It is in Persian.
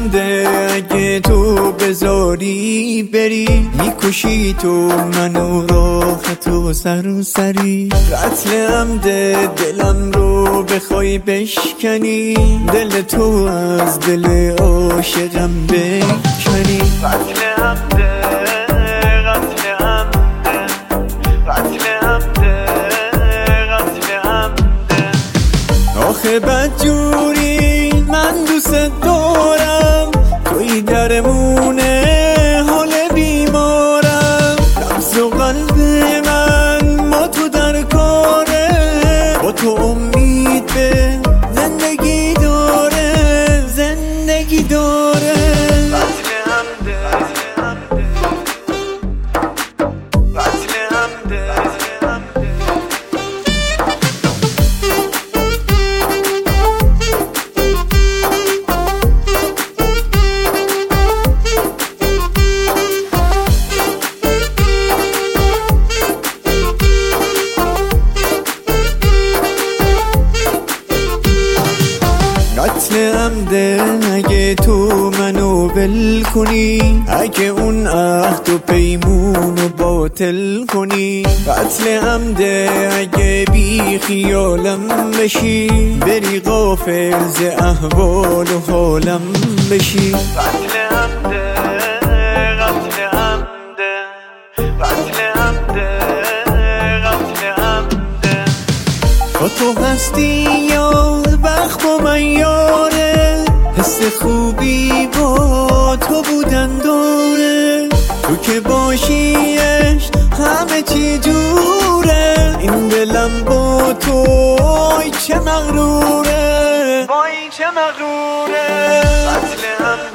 عمده اگه تو بذاری بری، میکشی تو منو راحت و سری. قتل عمده دلم رو بخوای بشکنی، دل تو از دل عاشقم بکنی. قتل عمده قتل عمده قتل عمده قتل عمده. آخه بدجوری من دوست دارم، توی درمونه حال بیمارم. لبز و قلب من ما تو در کاره، با تو امید به زندگی داره، زندگی داره. قتل عمده قتل عمده قتل عمده اگه تو منو ول کنی، اگه اون عهد و پیمونو باطل کنی. قتل عمده اگه بی خیالم بشی، بری غافل ز احوال و حالم بشی. قتل عمده قتل عمده قتل عمده قتل عمده. با تو هستی یا بخت با من یاره، حس خوبی با تو بودن داره. تو که باشیش همه چی جوره، این دلم با تو وای چه مغروره، وای چه مغروره. قتل